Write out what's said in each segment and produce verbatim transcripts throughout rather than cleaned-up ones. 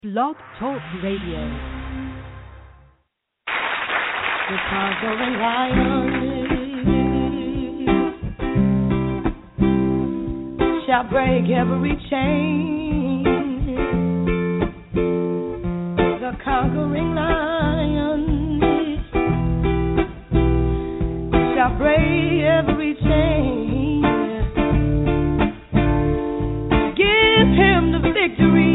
Blog Talk Radio. The conquering lion shall break every chain. The conquering lion shall break every chain. Give him the victory.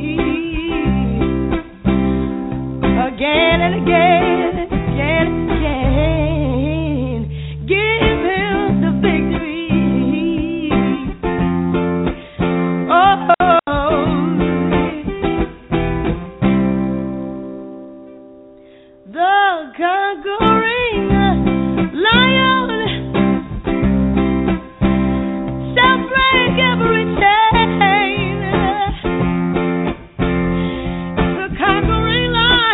Again and again, again and again, give him the victory. Oh, the conquering lion shall break every chain. The conquering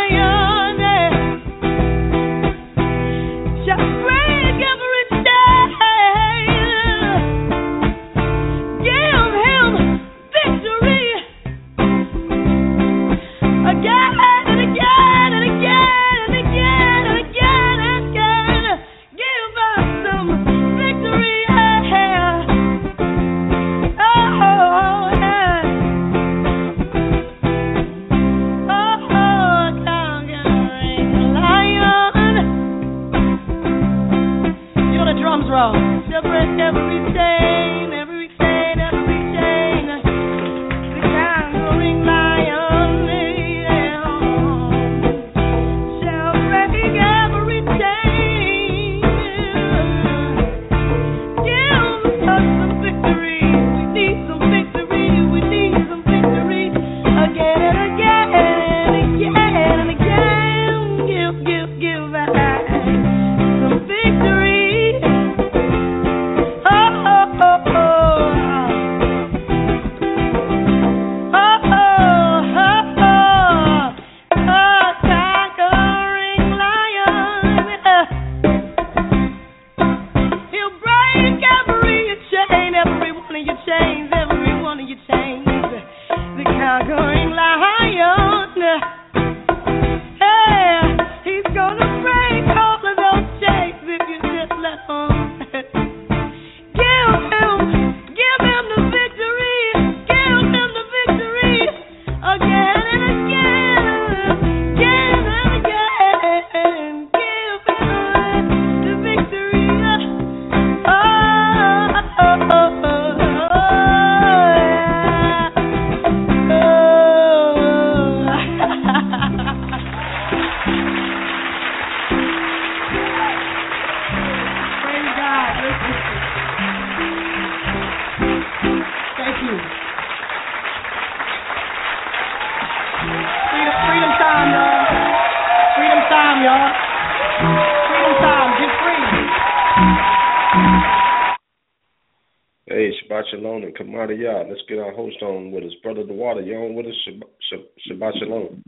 Shalom and Kamadiyah. Let's get our host on with us. Brother DeWater, you on with us? Shabbat, Shabbat Shalom.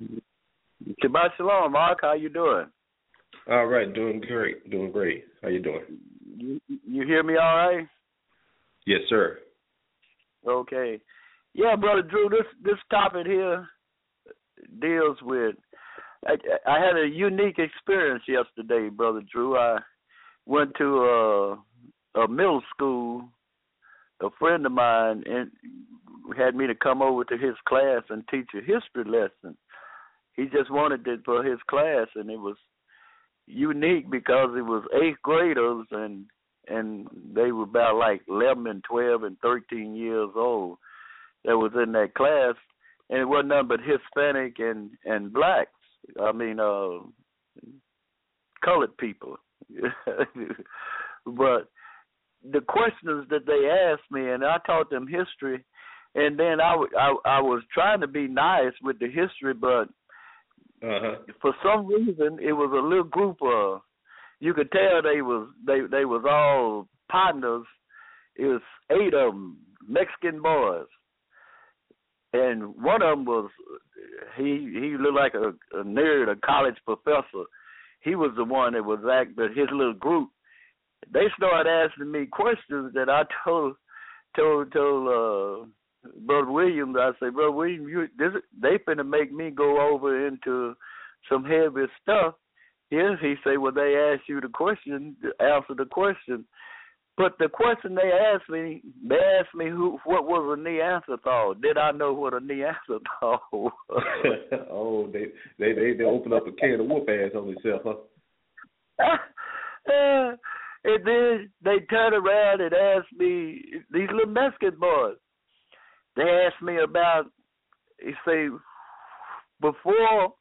Shabbat Shalom, Mark. How you doing? All right, doing great. Doing great. How you doing? You, you hear me all right? Yes, sir. Okay. Yeah, Brother Drew, this, this topic here deals with, I, I had a unique experience yesterday, Brother Drew. I went to a, a middle school. A friend of mine and had me to come over to his class and teach a history lesson. He just wanted it for his class, and it was unique because it was eighth graders, and and they were about like eleven and twelve and thirteen years old that was in that class, and it wasn't nothing but Hispanic and, and blacks. I mean, uh, colored people. But the questions that they asked me, and I taught them history, and then I, w- I, I was trying to be nice with the history, but uh-huh. for some reason it was a little group of, you could tell they was they they was all partners. It was eight of them, Mexican boys, and one of them was he he looked like a, a nerd, a college professor. He was the one that was act, but his little group. They started asking me questions that I told told told uh, Brother Williams, I say, Brother Williams, you, this, they finna make me go over into some heavy stuff. Yes, he say, well, they asked you the question, answer the question. But the question they asked me, they asked me who, what was a Neanderthal. Did I know what a Neanderthal was? Oh, they they they they open up a can of whoop ass on themselves, huh? uh, and then they turn around and ask me, these little Mexican boys, they asked me about, they say, before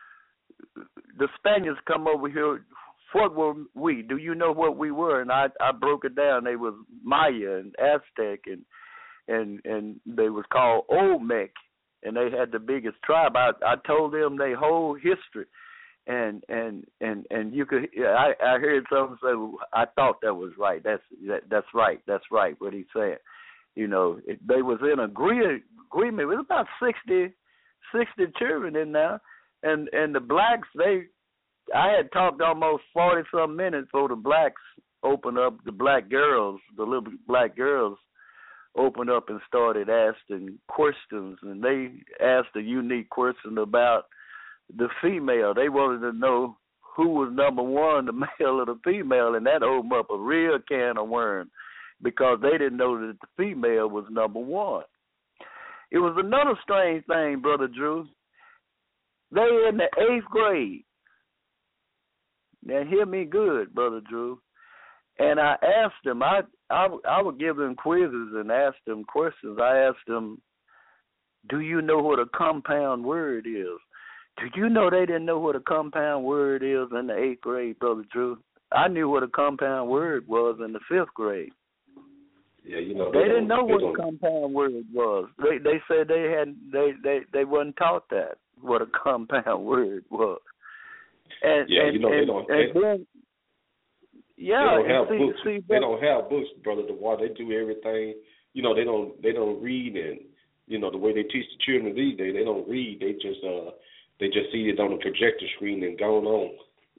the Spaniards come over here, what were we? Do you know what we were? And I, I broke it down. They was Maya and Aztec, and and and they was called Olmec, and they had the biggest tribe. I, I told them their whole history, and and and and you could. I, I heard someone say, I thought that was right. That's that, that's right. That's right. What he said. You know, it, they was in agree, agreement. It was about sixty, sixty children in there, and and the blacks they. I had talked almost forty some minutes before the blacks opened up. The black girls, the little black girls, opened up and started asking questions, and they asked a unique question about the female. They wanted to know who was number one, the male or the female, and that opened up a real can of worms because they didn't know that the female was number one. It was another strange thing, Brother Drew. They in the eighth grade. Now, hear me good, Brother Drew. And I asked them, I, I, I would give them quizzes and ask them questions. I asked them, do you know what a compound word is? Did you know they didn't know what a compound word is in the eighth grade, Brother Drew? I knew what a compound word was in the fifth grade. Yeah, you know they, they didn't know what don't. a compound word was. They they said they had they they they wasn't taught that what a compound word was. And, yeah, and, you know and, they don't. And they, then, yeah, they don't have see, books. see, they don't have books, Brother DeWar. They do everything. You know, they don't. They don't read, and you know the way they teach the children these days. They don't read. They just uh, they just see it on the projector screen and go on.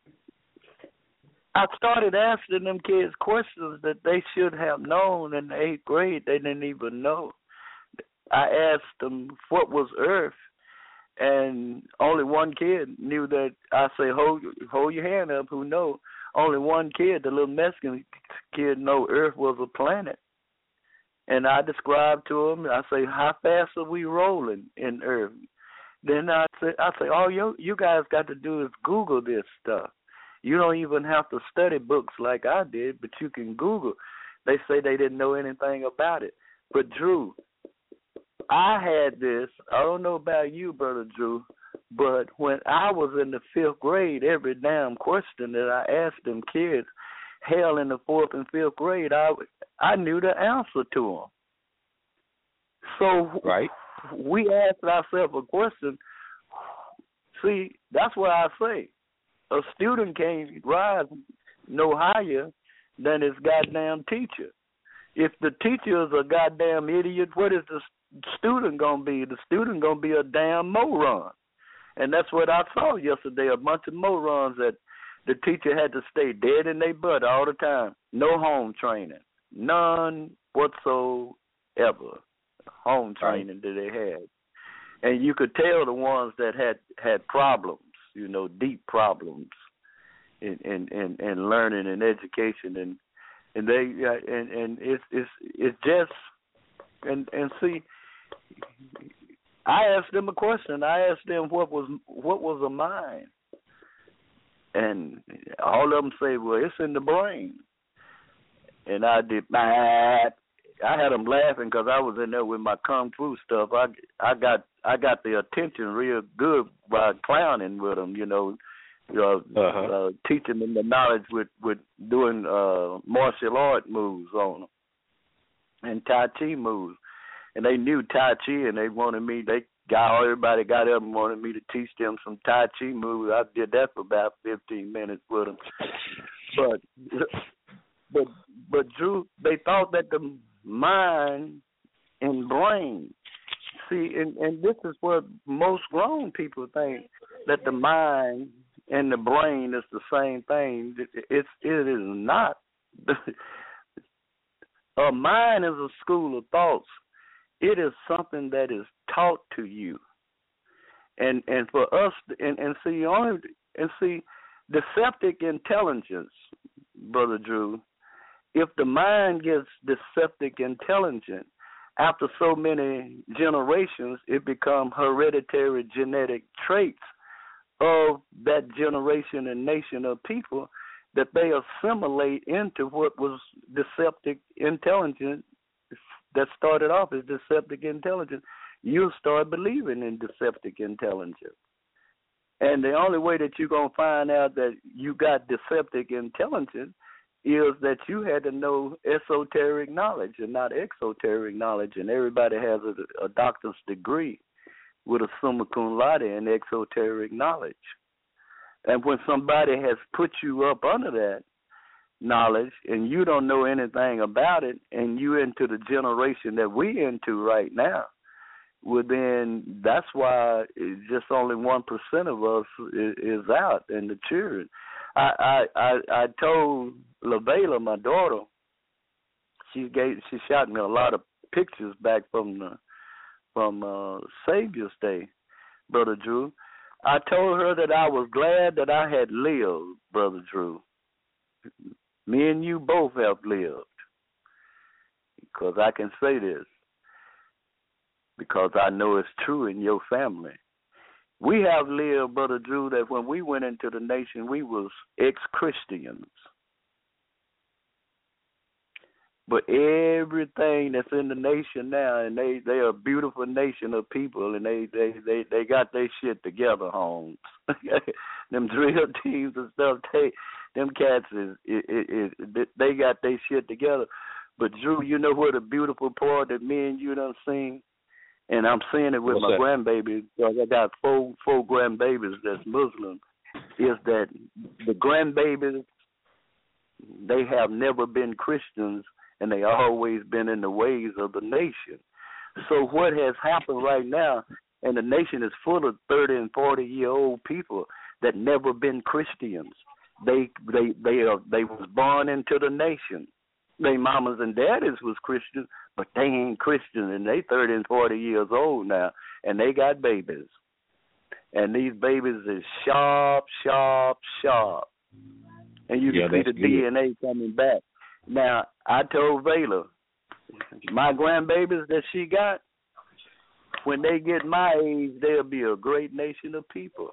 I started asking them kids questions that they should have known in the eighth grade. They didn't even know. I asked them what was Earth. And only one kid knew that. I say, hold, hold your hand up. Who know? Only one kid, the little Mexican kid, know Earth was a planet. And I described to him. I say, how fast are we rolling in Earth? Then I say, I say, all you you guys got to do is Google this stuff. You don't even have to study books like I did, but you can Google. They say they didn't know anything about it. But Drew, I had this, I don't know about you, Brother Drew, but when I was in the fifth grade, every damn question that I asked them kids, hell, in the fourth and fifth grade, I, I knew the answer to them. So right. we asked ourselves a question. See, that's what I say. A student can't rise no higher than his goddamn teacher. If the teacher is a goddamn idiot, what is the student gonna be? The student gonna be a damn moron, and that's what I saw yesterday. A bunch of morons that the teacher had to stay dead in their butt all the time. No home training, none whatsoever. Home training that they had, and you could tell the ones that had had problems, you know, deep problems in in in, in learning and education, and and they and and it's it's it's just and and see. I asked them a question. I asked them what was what was a mind, and all of them say, "Well, it's in the brain." And I did. I had them laughing because I was in there with my kung fu stuff. I I got I got the attention real good by clowning with them, you know, uh, uh-huh. uh, teaching them the knowledge with with doing uh, martial art moves on them and Tai Chi moves. And they knew Tai Chi, and they wanted me. They got everybody got up and wanted me to teach them some Tai Chi moves. I did that for about fifteen minutes with them. But but but Drew, they thought that the mind and brain. See, and, and this is what most grown people think, that the mind and the brain is the same thing. It's it is not. A mind is a school of thoughts. It is something that is taught to you. And and for us and, and see only and see deceptive intelligence, Brother Drew, if the mind gets deceptive intelligent, after so many generations, it becomes hereditary genetic traits of that generation and nation of people that they assimilate into what was deceptive intelligence that started off as deceptive intelligence. You'll start believing in deceptive intelligence. And the only way that you're going to find out that you got deceptive intelligence is that you had to know esoteric knowledge and not exoteric knowledge. And everybody has a, a doctor's degree with a summa cum laude in exoteric knowledge. And when somebody has put you up under that knowledge and you don't know anything about it, and you into the generation that we into right now, well, then that's why just only one percent of us is, is out, and the children. I I I, I told LaVela, my daughter, she gave she shot me a lot of pictures back from the from uh, Savior's Day, Brother Drew. I told her that I was glad that I had lived, Brother Drew. Me and you both have lived, because I can say this, because I know it's true in your family. We have lived, Brother Drew, that when we went into the nation, we was ex-Christians. But everything that's in the nation now, and they they are a beautiful nation of people, and they they they, they got their shit together, Holmes. Them drill teams and stuff, they them cats is it, it, it, they got their shit together. But Drew, you know what a beautiful part that me and you done seen, and I'm seeing it with What's my that? grandbaby, because I got four four grandbabies that's Muslim. Is that the grandbabies? They have never been Christians, and they always been in the ways of the nation. So what has happened right now, and the nation is full of thirty and forty year old people that never been Christians. They they they are they was born into the nation. Their mamas and daddies was Christian, but they ain't Christian, and they thirty and forty years old now, and they got babies. And these babies is sharp, sharp, sharp. And you can Yeah, see the that's good. D N A coming back. Now, I told Vela, my grandbabies that she got, when they get my age, they'll be a great nation of people.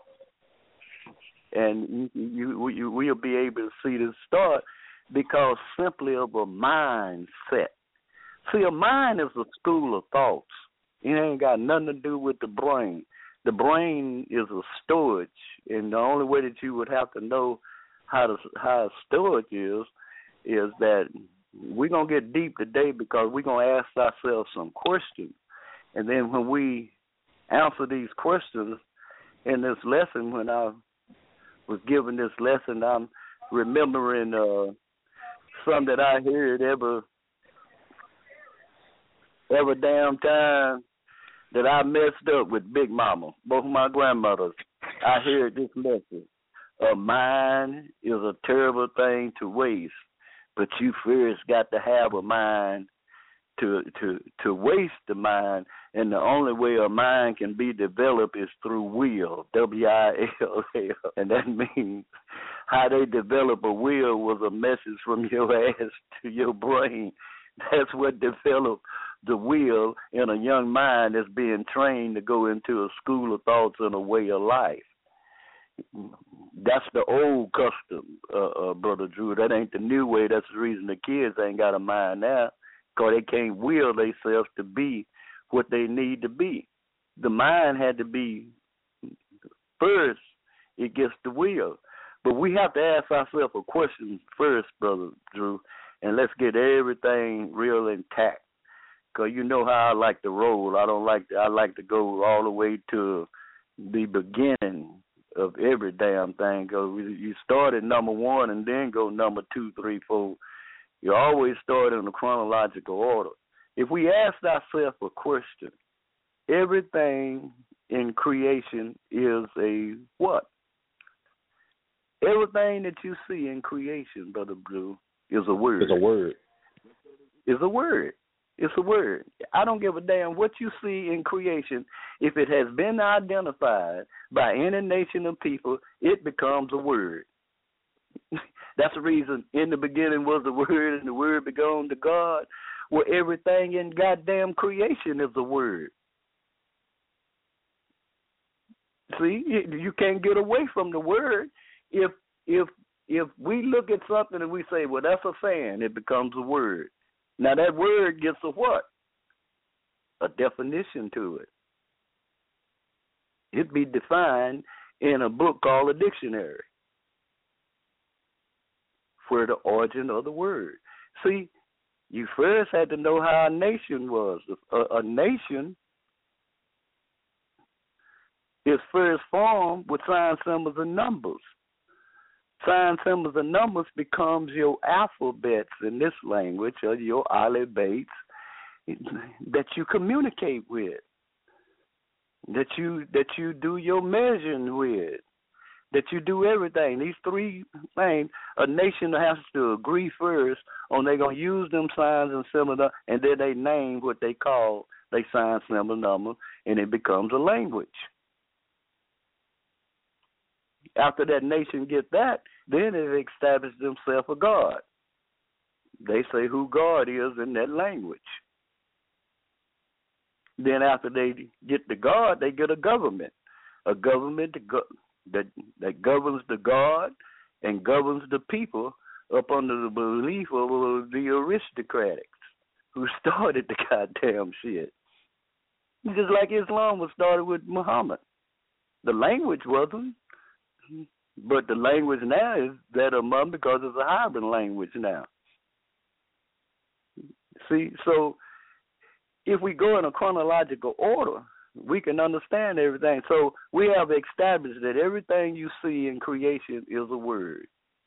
And you, you, you we'll be able to see the start because simply of a mindset. See, a mind is a school of thoughts. It ain't got nothing to do with the brain. The brain is a storage, and the only way that you would have to know how to, how a storage is, is that we're going to get deep today because we're going to ask ourselves some questions. And then when we answer these questions in this lesson, when I was given this lesson, I'm remembering uh, something that I heard every, every damn time that I messed up with Big Mama, both my grandmothers. I heard this message. A mind is a terrible thing to waste, but you first got to have a mind to to to waste the mind, and the only way a mind can be developed is through will, W I L L, and that means how they develop a will was a message from your ass to your brain. That's what developed the will in a young mind that's being trained to go into a school of thoughts and a way of life. That's the old custom, uh, uh, Brother Drew. That ain't the new way. That's the reason the kids ain't got a mind now, because they can't will themselves to be what they need to be. The mind had to be first. It gets the will. But we have to ask ourselves a question first, Brother Drew, and let's get everything real intact. Because you know how I like to roll. I don't like to, I like to go all the way to the beginning of every damn thing. Because you start at number one and then go number two, three, four. You always start in a chronological order. If we ask ourselves a question, everything in creation is a what? Everything that you see in creation, Brother Blue, is a word. It's a word. Is a word. It's a word. I don't give a damn what you see in creation. If it has been identified by any nation of people, it becomes a word. That's the reason in the beginning was the word, and the word began to God, where everything in goddamn creation is a word. See, you can't get away from the word. If if if we look at something and we say, well, that's a saying, it becomes a word. Now that word gets a what? A definition to it. It'd be defined in a book called a dictionary for the origin of the word. See, you first had to know how a nation was. A, a nation is first formed with sign, symbols, and numbers. Sign, symbols, and numbers becomes your alphabets in this language, or your alphabets that you communicate with, that you that you do your measuring with, that you do everything. These three things, a nation has to agree first on they're going to use them signs and symbols, and then they name what they call they sign, symbol, number, and it becomes a language. After that nation get that, then it establishes themselves a God. They say who God is in that language. Then after they get the God, they get a government, a government that that governs the God and governs the people up under the belief of the aristocrats who started the goddamn shit. Just like Islam was started with Muhammad. The language wasn't. But the language now is that of Muhammad because it's a hybrid language now. See, so if we go in a chronological order, we can understand everything. So we have established that everything you see in creation is a word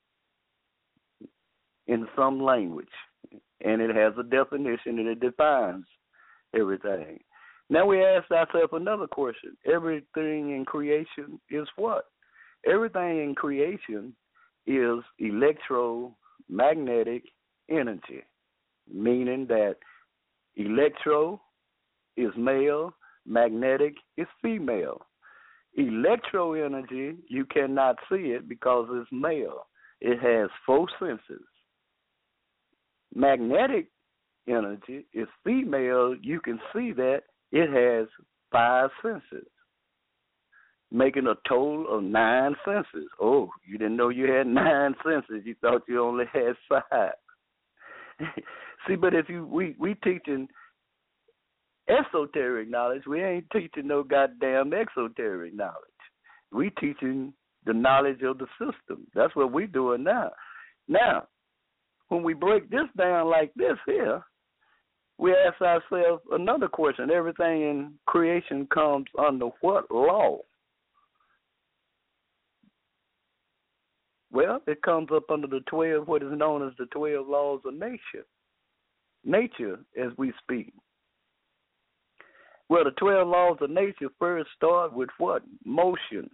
in some language, and it has a definition and it defines everything. Now we ask ourselves another question. Everything in creation is what? Everything in creation is electromagnetic energy, meaning that electro is male, magnetic is female. Electro energy, you cannot see it because it's male. It has four senses. Magnetic energy is female, you can see that it has five senses, making a total of nine senses. Oh, you didn't know you had nine senses. You thought you only had five. See, but if you we we teaching esoteric knowledge, we ain't teaching no goddamn exoteric knowledge. We teaching the knowledge of the system. That's what we doing now. Now, when we break this down like this here, we ask ourselves another question. Everything in creation comes under what law? Well, it comes up under the twelve, what is known as the twelve laws of nature. Nature, as we speak. Well, the twelve laws of nature first start with what? Motion.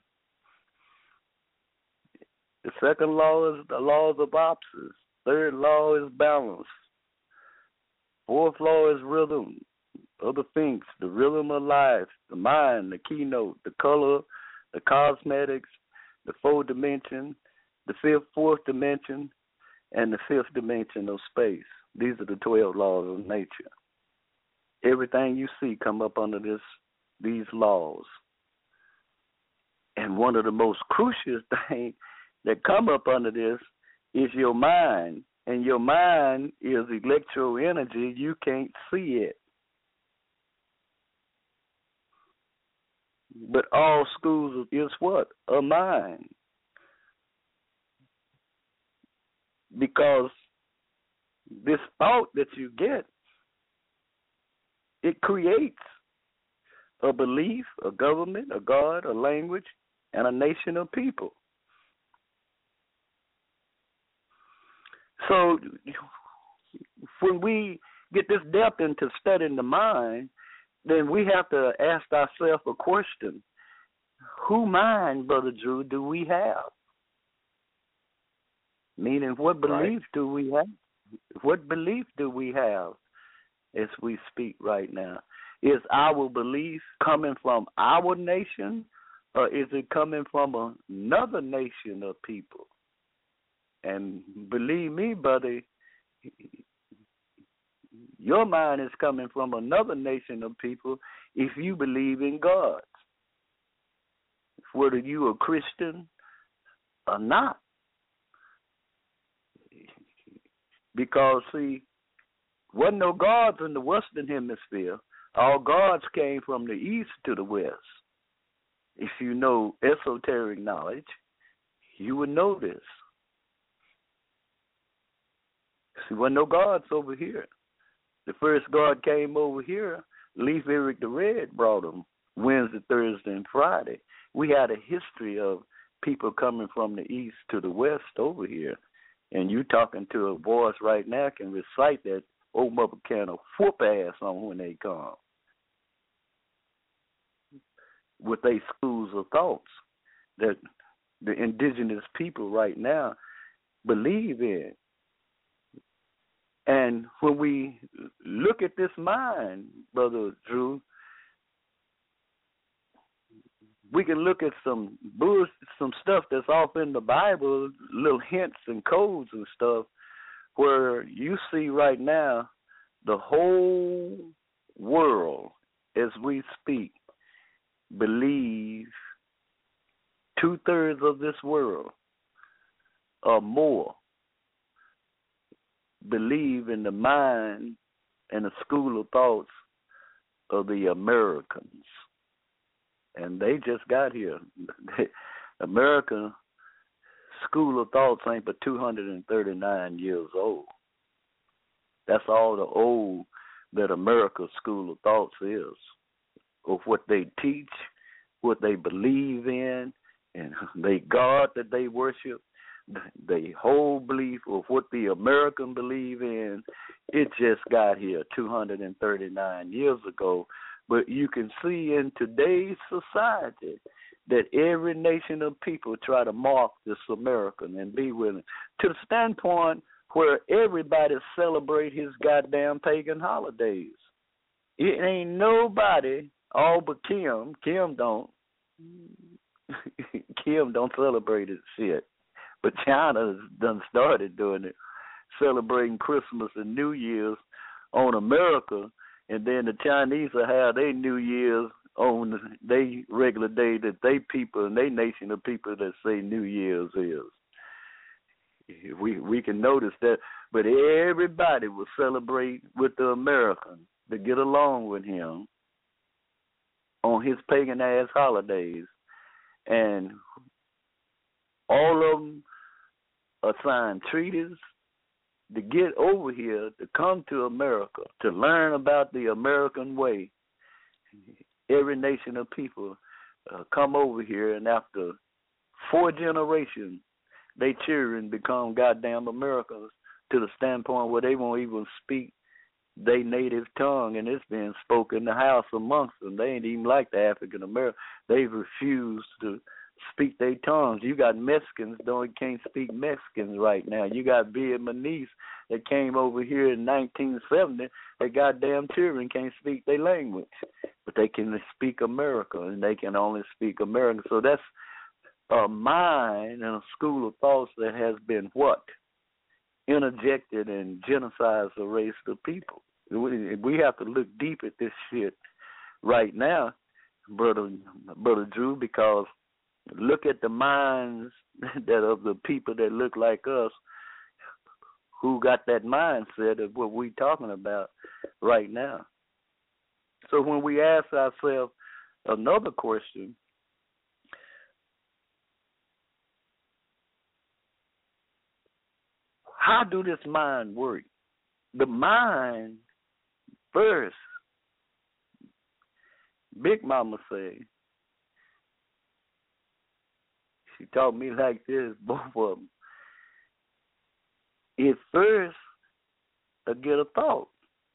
The second law is the laws of opposites. Third law is balance. Fourth law is rhythm of the Sphinx, the rhythm of life, the mind, the keynote, the color, the cosmetics, the fourth dimension, the fifth, fourth dimension, and the fifth dimension of space. These are the twelve laws of nature. Everything you see come up under this, these laws. And one of the most crucial things that come up under this is your mind. And your mind is electro energy. You can't see it. But all schools is what? A mind. Because this thought that you get, it creates a belief, a government, a God, a language, and a nation of people. So when we get this depth into studying the mind, then we have to ask ourselves a question. Who mind, Brother Drew, do we have? Meaning, what belief right. do we have? What belief do we have as we speak right now? Is our belief coming from our nation, or is it coming from another nation of people? And believe me, brother, your mind is coming from another nation of people if you believe in God, whether you are Christian or not. Because, see, wasn't no gods in the Western Hemisphere. All gods came from the east to the west. If you know esoteric knowledge, you would know this. See, wasn't no gods over here. The first god came over here. Leif Erikson the Red brought him Wednesday, Thursday, and Friday. We had a history of people coming from the east to the west over here. And you talking to a voice right now can recite that, open up a can of whoop ass on when they come with their schools of thoughts that the indigenous people right now believe in. And when we look at this mind, Brother Drew, we can look at some bullshit, some stuff that's off in the Bible, little hints and codes and stuff, where you see right now the whole world, as we speak, believe two-thirds of this world or more believe in the mind and the school of thoughts of the Americans. And they just got here. American school of thoughts ain't but two hundred thirty-nine years old. That's all the old that America's school of thoughts is, of what they teach, what they believe in, and they God that they worship, the whole belief of what the American believe in. It just got here two hundred thirty-nine years ago. But you can see in today's society that every nation of people try to mark this American and be with him, to the standpoint where everybody celebrate his goddamn pagan holidays. It ain't nobody, all but Kim. Kim don't. Kim don't celebrate his shit. But China done started doing it, celebrating Christmas and New Year's on America. And then the Chinese will have their New Year's on their regular day that they people and they nation of people that say New Year's is. We we can notice that, but everybody will celebrate with the American to get along with him on his pagan ass holidays, and all of them are signed treaties to get over here, to come to America, to learn about the American way. Every nation of people uh, come over here, and after four generations, they children become goddamn Americans to the standpoint where they won't even speak their native tongue, and it's being spoken in the house amongst them. They ain't even like the African American. They've refused to speak their tongues. You got Mexicans don't can't speak Mexicans right now. You got Vietnamese that came over here in nineteen seventy. Their goddamn children can't speak their language, but they can speak American, and they can only speak American. So that's a mind and a school of thoughts that has been what? Interjected and genocided the race of people. We, we have to look deep at this shit right now, brother, brother Drew, because look at the minds that of the people that look like us, who got that mindset of what we talking about right now. So when we ask ourselves another question, how do this mind work? The mind first, Big Mama say, she taught me like this, both of them. It first I get a thought.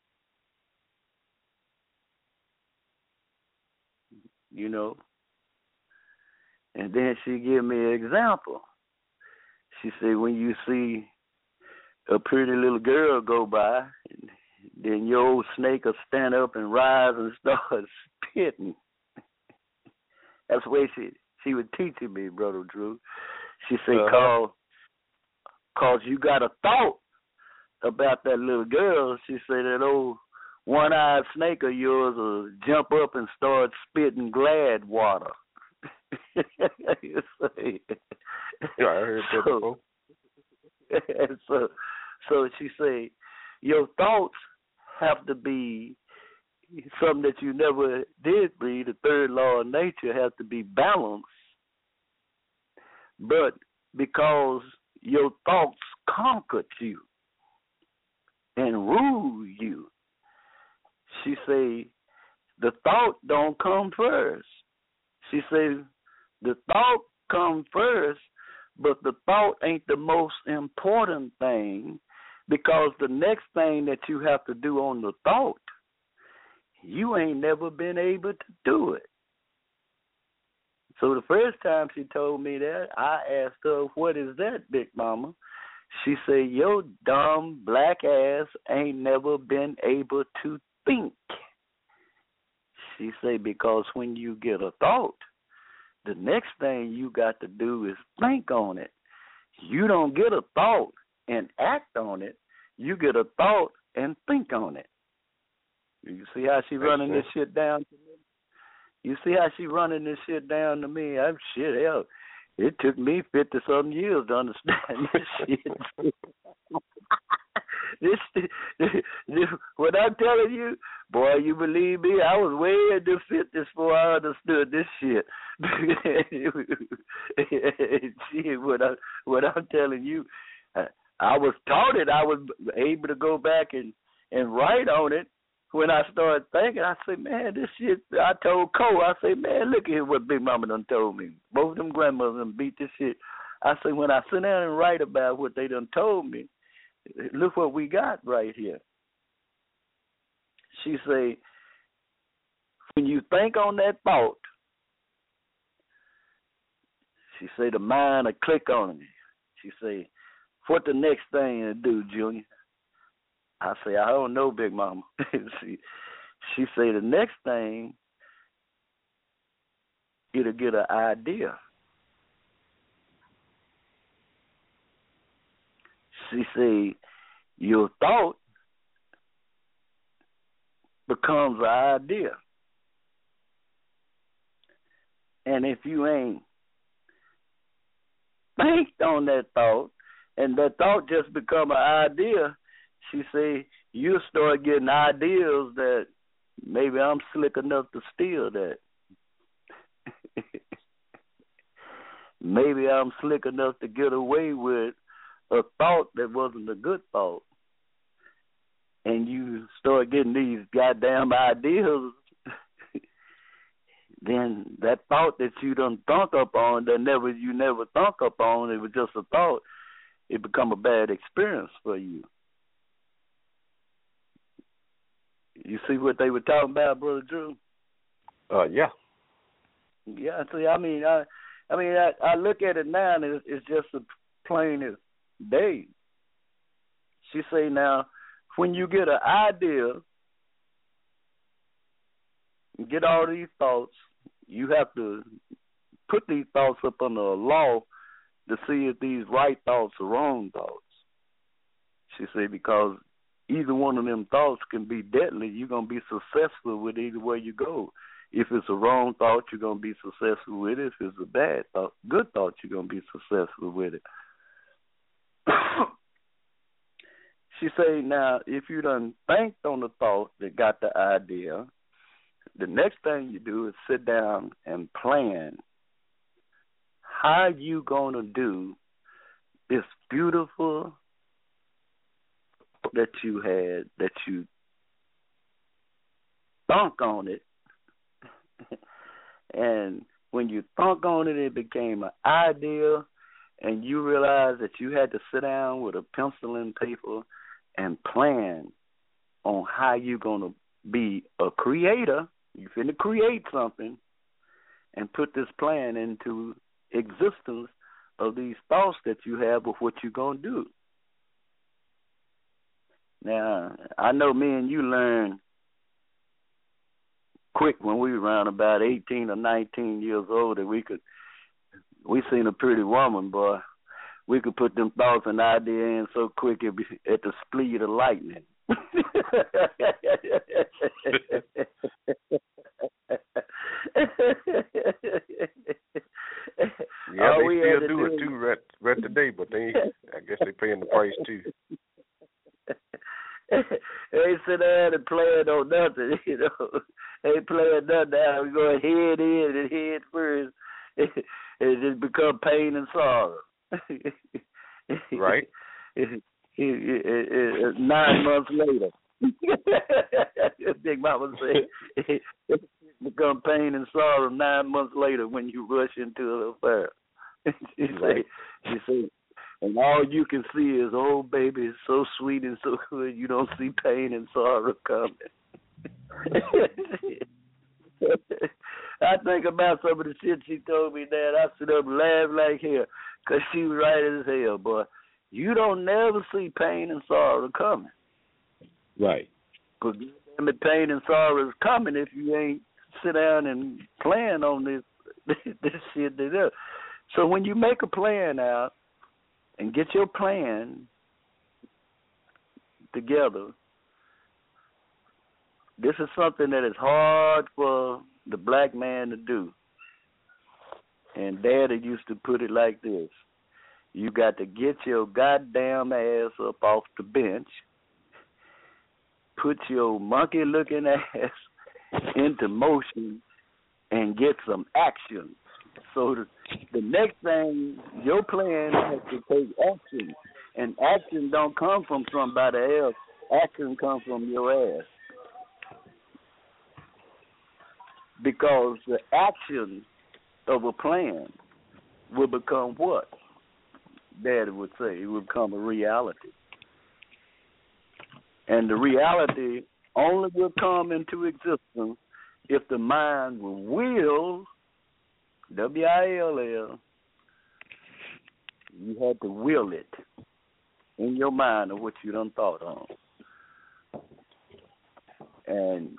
You know? And then she give me an example. She said, when you see a pretty little girl go by, then your old snake will stand up and rise and start spitting. That's the way she she would teach me, Brother Drew. She said, uh-huh. cause, cause you got a thought about that little girl. She said that old one-eyed snake of yours will jump up and start spitting glad water. You see? Yeah, I heard that so, before. And so, so she said, your thoughts have to be something that you never did breed. The third law of nature has to be balanced. But because your thoughts conquered you and rule you, she say, the thought don't come first. She say, the thought come first, but the thought ain't the most important thing, because the next thing that you have to do on the thought, you ain't never been able to do it. So the first time she told me that, I asked her, what is that, Big Mama? She said, your dumb black ass ain't never been able to think. She said, because when you get a thought, the next thing you got to do is think on it. You don't get a thought and act on it. You get a thought and think on it. You see how she running this shit down to me? You see how she running this shit down to me? I'm shit, hell, it took me fifty-something years to understand this shit. this, this, this, what I'm telling you, boy, you believe me, I was way in the fifties before I understood this shit. Shit, what, I, what I'm telling you, I, I was taught it. I was able to go back and, and write on it. When I started thinking, I said, man, this shit, I told Cole, I said, man, look at what Big Mama done told me. Both of them grandmothers done beat this shit. I said, when I sit down and write about what they done told me, look what we got right here. She say, when you think on that thought, she say the mind will click on it. She say, what the next thing to do, Junior? I say, I don't know, Big Mama. she, she say the next thing, it'll get an idea. She say, your thought becomes an idea. And if you ain't think on that thought, and that thought just become an idea, she say, you start getting ideas that maybe I'm slick enough to steal that. Maybe I'm slick enough to get away with a thought that wasn't a good thought. And you start getting these goddamn ideas, then that thought that you done thunk up on, that never you never thunk up on, it was just a thought, it become a bad experience for you. You see what they were talking about, Brother Drew? Uh, yeah. Yeah, see, I mean, I, I mean, I, I look at it now, and it's, it's just as plain as day. She say now, when you get an idea, you get all these thoughts, you have to put these thoughts up under a law to see if these right thoughts are wrong thoughts. She say, because either one of them thoughts can be deadly. You're going to be successful with either way you go. If it's a wrong thought, you're going to be successful with it. If it's a bad thought, good thought, you're going to be successful with it. She say, now, if you done think on the thought that got the idea, the next thing you do is sit down and plan how you going to do this beautiful that you had, that you thunk on it, and when you thunk on it, it became an idea, and you realized that you had to sit down with a pencil and paper and plan on how you're going to be a creator. You're finna create something and put this plan into existence of these thoughts that you have of what you're going to do. Now, I know me and you learned quick when we were around about eighteen or nineteen years old that we could, we seen a pretty woman, boy. We could put them thoughts and ideas in so quick it'd be at the speed of lightning. Yeah, All they we still had to do it too right, right today, but they, I guess they paying the price too. They sit there and playing on nothing, you know. They playing nothing now. We go head in and head first. It just become pain and sorrow. Right. It, it, it, it, nine months later. Big Mama said it become pain and sorrow nine months later when you rush into an affair. She Right. say, she say, and all you can see is, oh, baby, it's so sweet and so good. You don't see pain and sorrow coming. I think about some of the shit she told me, Dad. I sit up and laugh like hell because she was right as hell, boy. You don't never see pain and sorrow coming. Right. Because the pain and sorrow is coming if you ain't sit down and plan on this this shit. That so when you make a plan out and get your plan together, this is something that is hard for the black man to do. And Daddy used to put it like this. You got to get your goddamn ass up off the bench, put your monkey-looking ass into motion, and get some action. So the, the next thing, your plan has to take action. And action don't come from somebody else. Action comes from your ass. Because the action of a plan will become what? Daddy would say it would become a reality. And the reality only will come into existence if the mind will will, W I L L, you had to will it in your mind of what you done thought on. And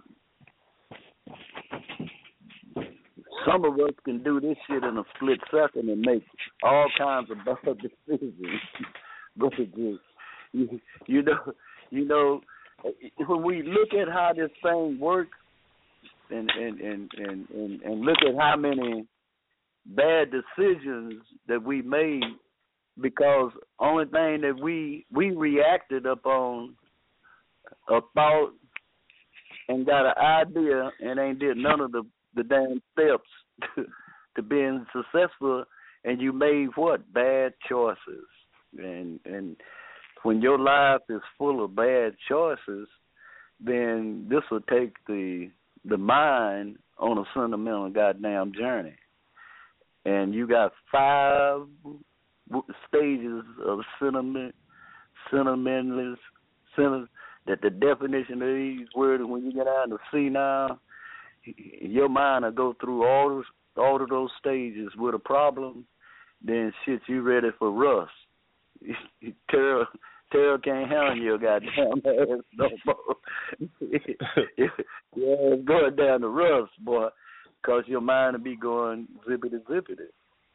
some of us can do this shit in a split second and make all kinds of bad decisions. But you, you know, you know, when we look at how this thing works, and and, and, and, and and look at how many bad decisions that we made, because only thing that we we reacted upon a thought and got an idea and ain't did none of the the damn steps to, to being successful, and you made what? Bad choices. And and when your life is full of bad choices, then this will take the the mind on a sentimental goddamn journey. And you got five stages of sentiment, sentimentalist, sentiment, that the definition of these words, when you get out to see now, your mind will go through all those, all of those stages with a problem, then shit, you ready for rust. Terror, terror can't handle your goddamn ass no more. Yeah, it's going down the rust, boy, because your mind will be going zippity zippity.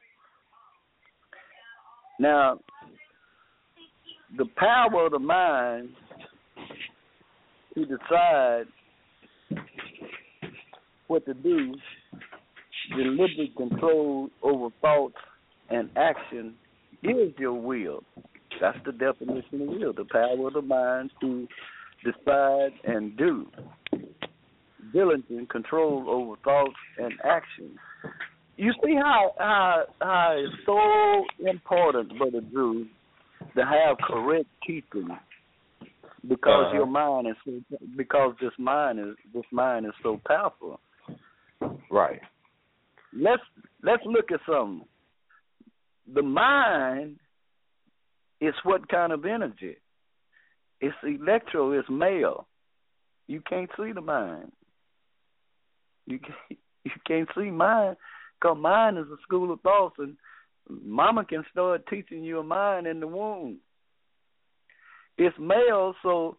Now, the power of the mind to decide what to do, deliberate control over thoughts and action is your will. That's the definition of will, the power of the mind to decide and do. Diligent control over thoughts and action. You see how how, how it's so important, Brother Drew, to have correct keeping, because uh-huh. your mind is so, because this mind is this mind is so powerful. Right. Let's let's look at something. The mind is what kind of energy? It's electro, it's male. You can't see the mind. You can't, you can't see mind, because mind is a school of thoughts, and mama can start teaching you a mind in the womb. It's male, so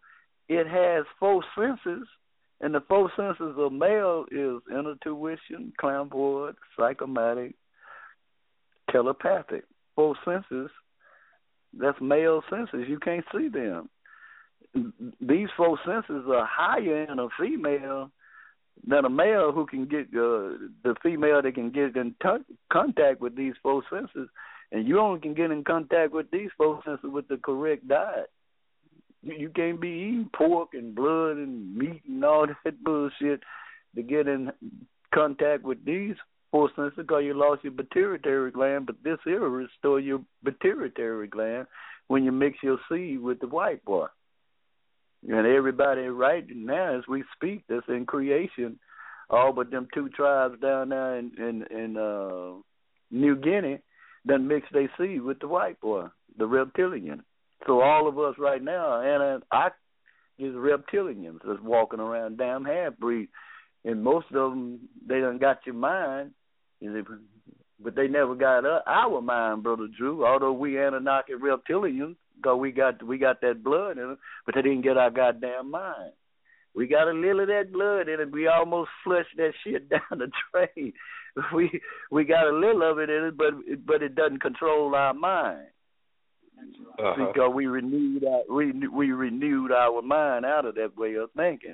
it has four senses, and the four senses of male is intuition, clairvoyant, psychomatic, telepathic. Four senses, that's male senses. You can't see them. These four senses are higher in a female than a male who can get uh, the female that can get in t- contact with these four senses, and you only can get in contact with these four senses with the correct diet. You, you can't be eating pork and blood and meat and all that bullshit to get in contact with these four senses because you lost your pituitary gland, but this here will restore your pituitary gland when you mix your seed with the white boy. And everybody right now, as we speak, that's in creation, all but them two tribes down there in in, in uh, New Guinea, done mix their seed with the white boy, the reptilian. So all of us right now, and I, is reptilians that's walking around, damn half-breed. And most of them, they done got your mind, but they never got our mind, Brother Drew, although we Anunnaki reptilians, because we got we got that blood in it, but they didn't get our goddamn mind. We got a little of that blood in it. We almost flushed that shit down the drain. We we got a little of it in it, but but it doesn't control our mind uh-huh. because we renewed our, we we renewed our mind out of that way of thinking.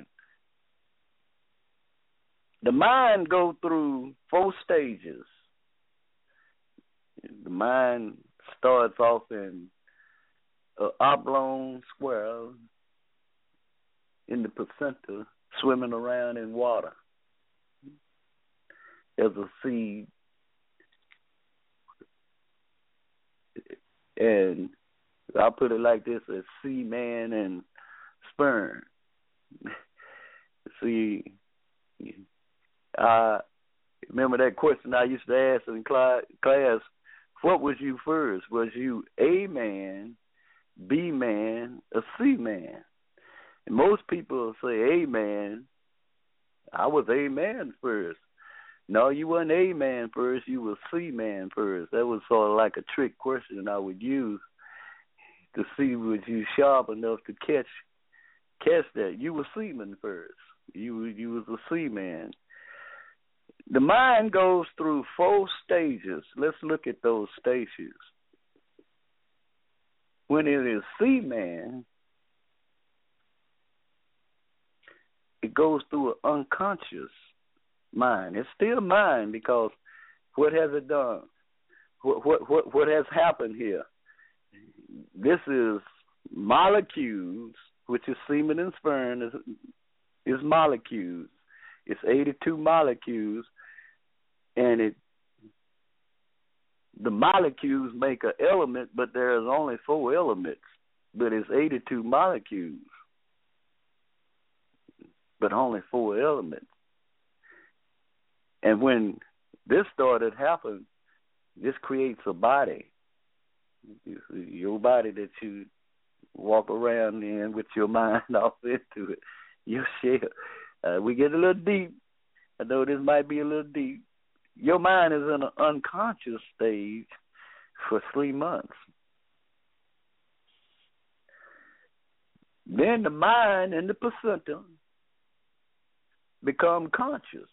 The mind goes through four stages. The mind starts off in an oblong square in the placenta, swimming around in water as a seed. And I'll put it like this, as semen and sperm. See, I remember that question I used to ask in class, what was you first? Was you a man, B man, a C man? And most people say A man. I was A man first. No, you wasn't A man first. You were C man first. That was sort of like a trick question I would use to see was you sharp enough to catch catch that. You were seaman first. You you was a C man. The mind goes through four stages. Let's look at those stages. When it is C man, it goes through an unconscious mind. It's still mind because what has it done? What what what, what has happened here? This is molecules, which is semen and sperm, is, is molecules. It's eighty-two molecules, and it the molecules make an element, but there's only four elements, but it's eighty-two molecules, but only four elements. And when this started happening, this creates a body. Your body that you walk around in with your mind off into it, your shell. Uh, we get a little deep. I know this might be a little deep. Your mind is in an unconscious stage for three months. Then the mind and the placenta become conscious.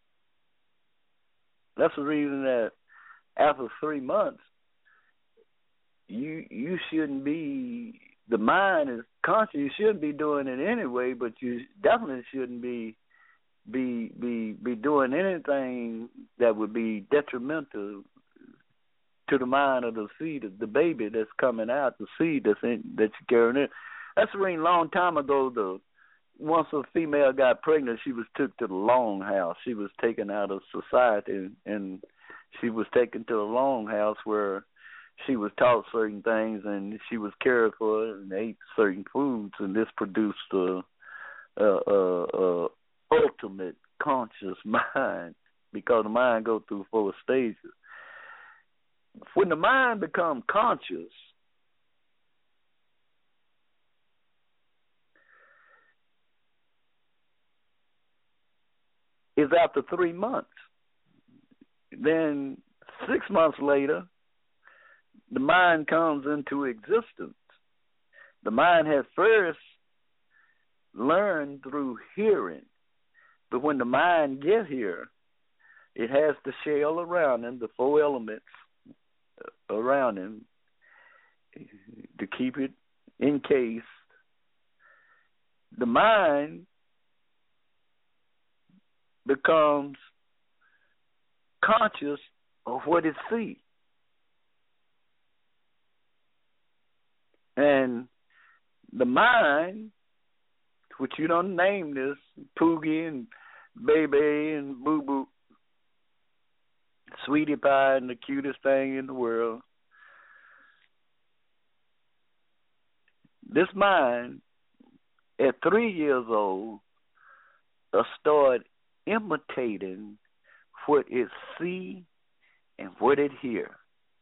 That's the reason that after three months, you you shouldn't be, the mind is conscious. You shouldn't be doing it anyway, but you definitely shouldn't be be be be doing anything that would be detrimental to the mind of the seed, of the baby that's coming out, the seed that's in, that you're carrying in. That's the reason. Long time ago, the once a female got pregnant, she was took to the longhouse. She was taken out of society, and, and she was taken to the longhouse where she was taught certain things, and she was cared for and ate certain foods, and this produced a, a, a, a ultimate conscious mind, because the mind goes through four stages. When the mind becomes conscious, is after three months. Then six months later, the mind comes into existence. The mind has first learn through hearing. But when the mind get here, it has the shell around him, the four elements around him, to keep it encased. The mind becomes conscious of what it sees. And the mind, which you don't name this, Poogie and Baby and Boo Boo, Sweetie Pie and the cutest thing in the world. This mind, at three years old, uh, start imitating what it see and what it hear.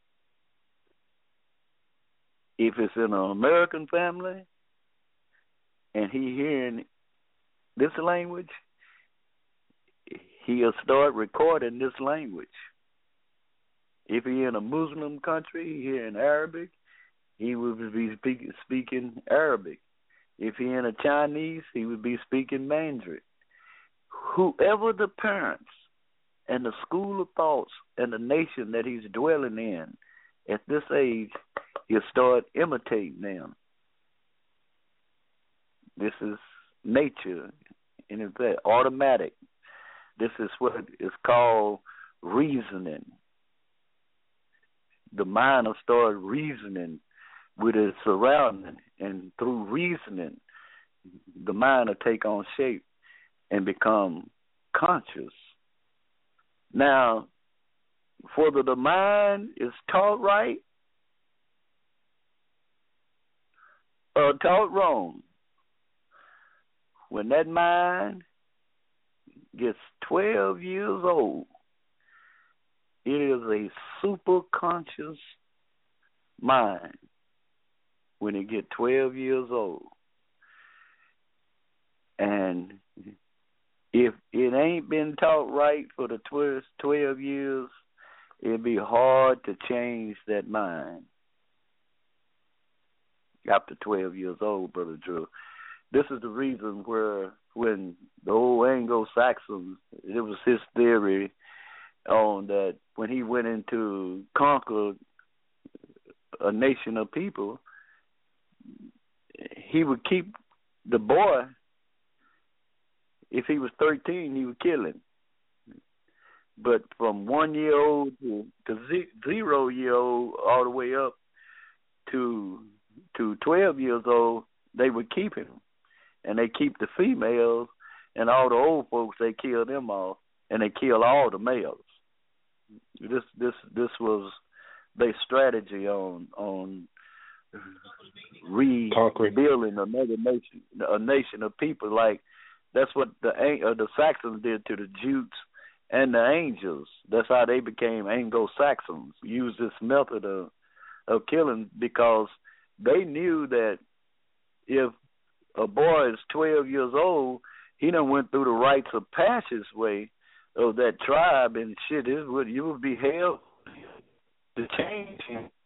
If it's in an American family and he hearing this language, he'll start recording this language. If he in a Muslim country, he hearing Arabic, he would be speak, speaking Arabic. If he in a Chinese, he would be speaking Mandarin. Whoever the parents and the school of thoughts and the nation that he's dwelling in at this age, he'll start imitating them. This is nature, and it's that automatic. This is what is called reasoning. The mind will start reasoning with its surrounding, and through reasoning, the mind will take on shape and become conscious. Now, whether the mind is taught right or taught wrong, when that mind gets twelve years old, it is a super conscious mind when it gets twelve years old. And if it ain't been taught right for the twelve years, it'd be hard to change that mind after twelve years old, Brother Drew. This is the reason where when the old Anglo-Saxons, it was his theory on that when he went into conquer a nation of people, he would keep the boy. If he was thirteen, he would kill him. But from one year old to, to zero year old, all the way up to to twelve years old, they would keep him, and they keep the females, and all the old folks they kill them all, and they kill all the males. This this this was their strategy on on rebuilding another nation, a nation of people. Like that's what the uh, the Saxons did to the Jutes and the Angels. That's how they became Anglo-Saxons. Used this method of of killing because they knew that if a boy is twelve years old, he done went through the rites of passageway of that tribe and shit. It would you would be held to change him